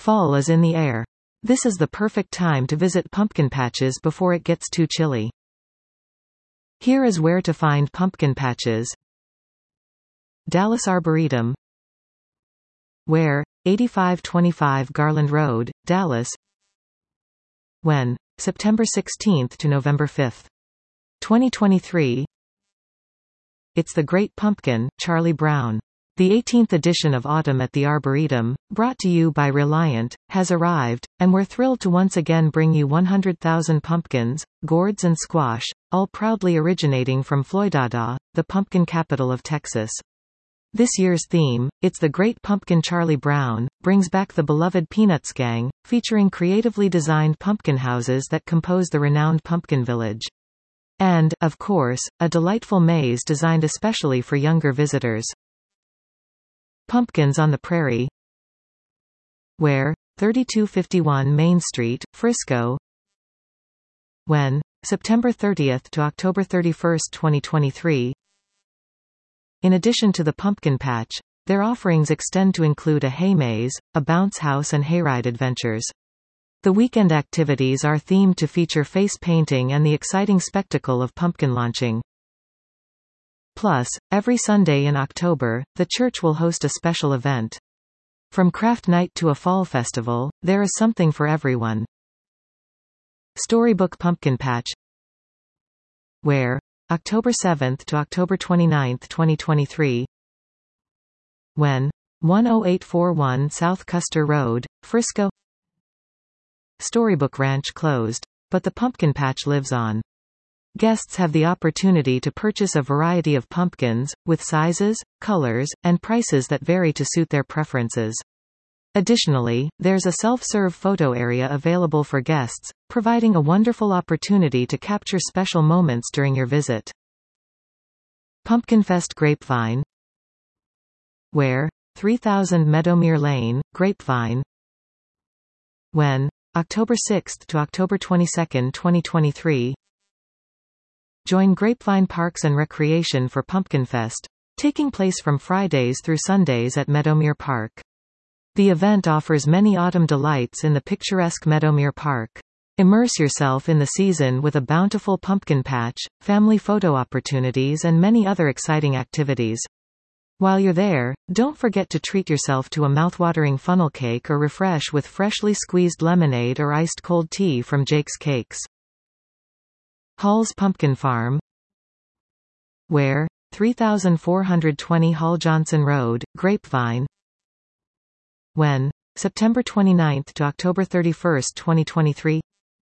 Fall is in the air. This is the perfect time to visit pumpkin patches before it gets too chilly. Here is where to find pumpkin patches. Dallas Arboretum. Where? 8525 Garland Road, Dallas. When? September 16 to November 5, 2023. It's the Great Pumpkin, Charlie Brown. The 18th edition of Autumn at the Arboretum, brought to you by Reliant, has arrived, and we're thrilled to once again bring you 100,000 pumpkins, gourds and squash, all proudly originating from Floydada, the pumpkin capital of Texas. This year's theme, It's the Great Pumpkin Charlie Brown, brings back the beloved Peanuts gang, featuring creatively designed pumpkin houses that compose the renowned Pumpkin Village. And, of course, a delightful maze designed especially for younger visitors. Pumpkins on the Prairie. Where? 3251 Main Street, Frisco. When? September 30 to October 31, 2023. In addition to the pumpkin patch, their offerings extend to include a hay maze, a bounce house and hayride adventures. The weekend activities are themed to feature face painting and the exciting spectacle of pumpkin launching. Plus, every Sunday in October, the church will host a special event. From craft night to a fall festival, there is something for everyone. Storybook Pumpkin Patch. Where? October 7 to October 29, 2023. When? 10841 South Custer Road, Frisco. Storybook Ranch closed, but the pumpkin patch lives on. Guests have the opportunity to purchase a variety of pumpkins, with sizes, colors, and prices that vary to suit their preferences. Additionally, there's a self-serve photo area available for guests, providing a wonderful opportunity to capture special moments during your visit. Pumpkinfest Grapevine. Where? 3000 Meadowmere Lane, Grapevine. When? October 6 to October 22, 2023. Join Grapevine Parks and Recreation for Pumpkinfest, taking place from Fridays through Sundays at Meadowmere Park. The event offers many autumn delights in the picturesque Meadowmere Park. Immerse yourself in the season with a bountiful pumpkin patch, family photo opportunities and many other exciting activities. While you're there, don't forget to treat yourself to a mouthwatering funnel cake or refresh with freshly squeezed lemonade or iced cold tea from Jake's Cakes. Hall's Pumpkin Farm. Where? 3420 Hall Johnson Road, Grapevine. When? September 29 to October 31, 2023.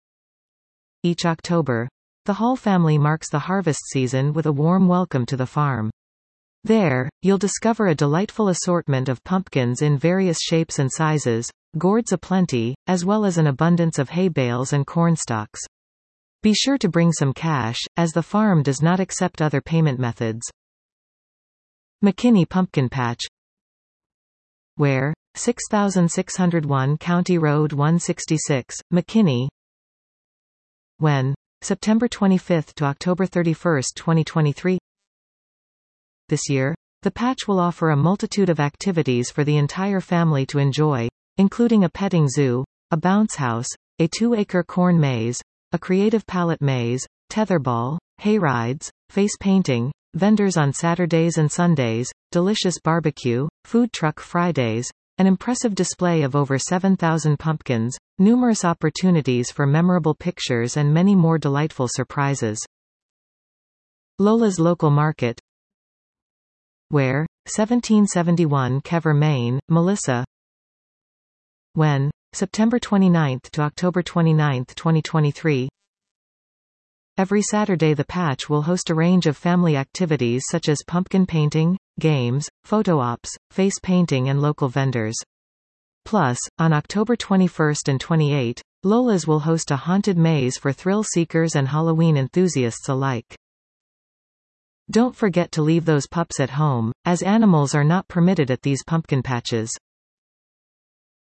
Each October, the Hall family marks the harvest season with a warm welcome to the farm. There, you'll discover a delightful assortment of pumpkins in various shapes and sizes, gourds aplenty, as well as an abundance of hay bales and corn stalks. Be sure to bring some cash, as the farm does not accept other payment methods. McKinney Pumpkin Patch. Where? 6601 County Road 166, McKinney. When? September 25 to October 31, 2023. This year, the patch will offer a multitude of activities for the entire family to enjoy, including a petting zoo, a bounce house, a 2-acre corn maze, a creative palette maze, tetherball, hayrides, face painting, vendors on Saturdays and Sundays, delicious barbecue, food truck Fridays, an impressive display of over 7,000 pumpkins, numerous opportunities for memorable pictures and many more delightful surprises. Lola's Local Market. Where? 1771 Kever, Maine, Melissa. When? September 29 to October 29, 2023. Every Saturday the patch will host a range of family activities such as pumpkin painting, games, photo ops, face painting and local vendors. Plus, on October 21 and 28, Lola's will host a haunted maze for thrill seekers and Halloween enthusiasts alike. Don't forget to leave those pups at home, as animals are not permitted at these pumpkin patches.